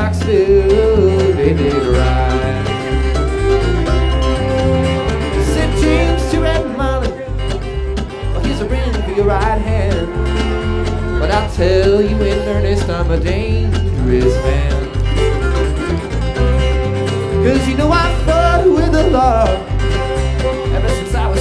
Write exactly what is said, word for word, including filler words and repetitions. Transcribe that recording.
Knoxville, they did ride. Saint James to Red Molly, well, here's a ring for your right hand. But I'll tell you in earnest, I'm a dangerous man. Cause you know I